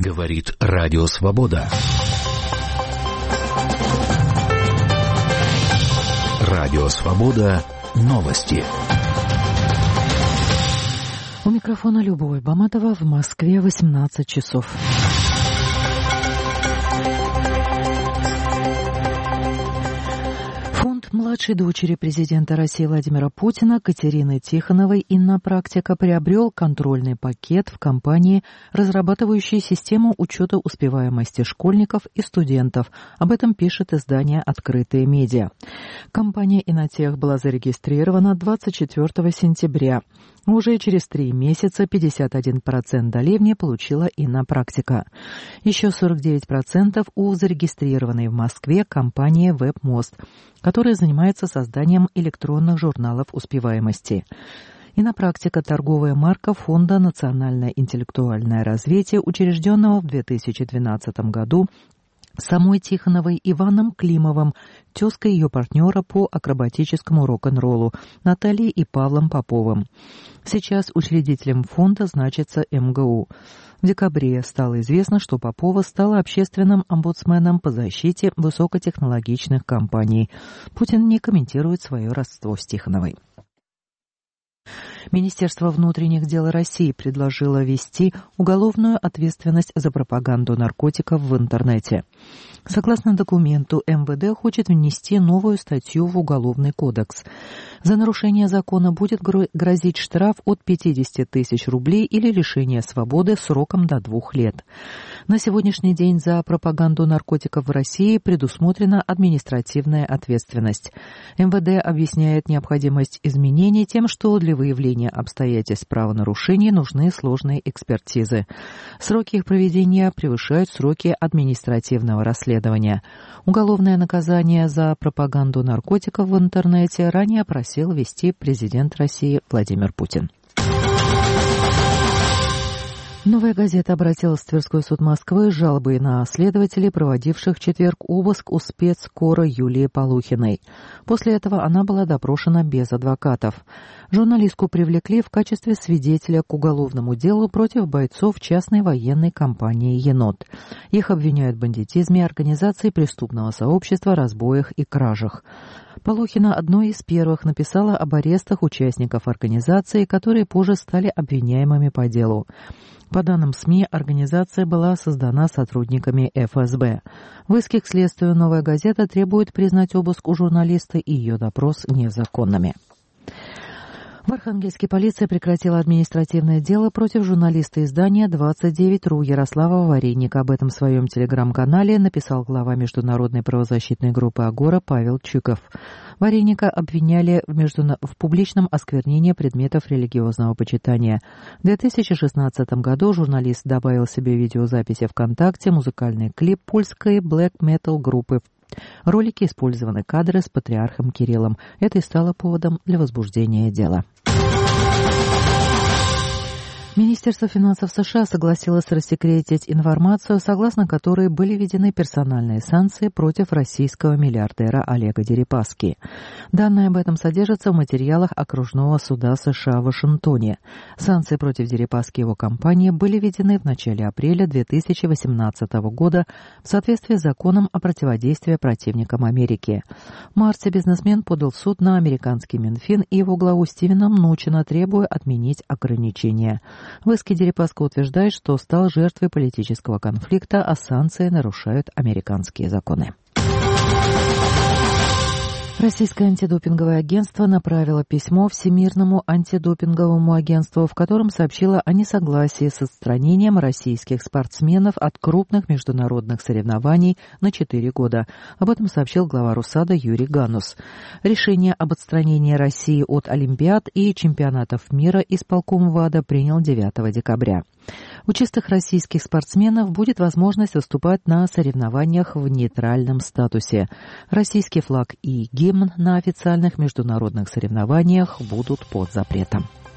Говорит Радио Свобода. Радио Свобода. Новости. У микрофона Любовь Баматова. В Москве 18 часов. Фонд младшей дочери президента России Владимира Путина Катерины Тихоновой «Иннопрактика» приобрел контрольный пакет в компании, разрабатывающей систему учета успеваемости школьников и студентов. Об этом пишет издание «Открытые медиа». Компания «Иннотех» была зарегистрирована 24 сентября. Уже через 3 месяца 51% доливни получила «Иннопрактика». Еще 49% у зарегистрированной в Москве компании «Вебмост», которая занимается созданием электронных журналов успеваемости. «Иннопрактика» – торговая марка Фонда «Национальное интеллектуальное развитие», учрежденного в 2012 году самой Тихоновой Иваном Климовым, тезкой ее партнера по акробатическому рок-н-роллу Натальей и Павлом Поповым. Сейчас учредителем фонда значится МГУ. В декабре стало известно, что Попова стала общественным омбудсменом по защите высокотехнологичных компаний. Путин не комментирует свое родство с Тихоновой. Министерство внутренних дел России предложило ввести уголовную ответственность за пропаганду наркотиков в интернете. Согласно документу, МВД хочет внести новую статью в Уголовный кодекс. За нарушение закона будет грозить штраф от 50 тысяч рублей или лишение свободы сроком до 2 лет. На сегодняшний день за пропаганду наркотиков в России предусмотрена административная ответственность. МВД объясняет необходимость изменений тем, что для выявления обстоятельств правонарушений нужны сложные экспертизы. Сроки их проведения превышают сроки административного расследования. Уголовное наказание за пропаганду наркотиков в интернете ранее просил ввести президент России Владимир Путин. «Новая газета» обратилась в Тверской суд Москвы с жалобой на следователей, проводивших в четверг обыск у спецкора Юлии Полухиной. После этого она была допрошена без адвокатов. Журналистку привлекли в качестве свидетеля к уголовному делу против бойцов частной военной компании «Енот». Их обвиняют в бандитизме, организации преступного сообщества, разбоях и кражах. Полухина одной из первых написала об арестах участников организации, которые позже стали обвиняемыми по делу. По данным СМИ, организация была создана сотрудниками ФСБ. В иске к следствию «Новая газета» требует признать обыск у журналиста и ее допрос незаконными. В Архангельске полиция прекратила административное дело против журналиста издания 29.ру Ярослава Вареника. Об этом в своем телеграм-канале написал глава международной правозащитной группы «Агора» Павел Чиков. Вареника обвиняли в публичном осквернении предметов религиозного почитания. В 2016 году журналист добавил себе видеозаписи ВКонтакте, музыкальный клип польской блэк-метал группы. В ролике использованы кадры с патриархом Кириллом. Это и стало поводом для возбуждения дела. Министерство финансов США согласилось рассекретить информацию, согласно которой были введены персональные санкции против российского миллиардера Олега Дерипаски. Данные об этом содержатся в материалах окружного суда США в Вашингтоне. Санкции против Дерипаски и его компании были введены в начале апреля 2018 года в соответствии с законом о противодействии противникам Америки. В марте бизнесмен подал в суд на американский Минфин и его главу Стивена Мнучина, требуя отменить ограничения. В иске Дерипаска утверждает, что стал жертвой политического конфликта, а санкции нарушают американские законы. Российское антидопинговое агентство направило письмо Всемирному антидопинговому агентству, в котором сообщило о несогласии с отстранением российских спортсменов от крупных международных соревнований на 4 года. Об этом сообщил глава РУСАДА Юрий Ганус. Решение об отстранении России от Олимпиад и чемпионатов мира исполком ВАДА принял 9 декабря. У чистых российских спортсменов будет возможность выступать на соревнованиях в нейтральном статусе. Российский флаг и гимн на официальных международных соревнованиях будут под запретом.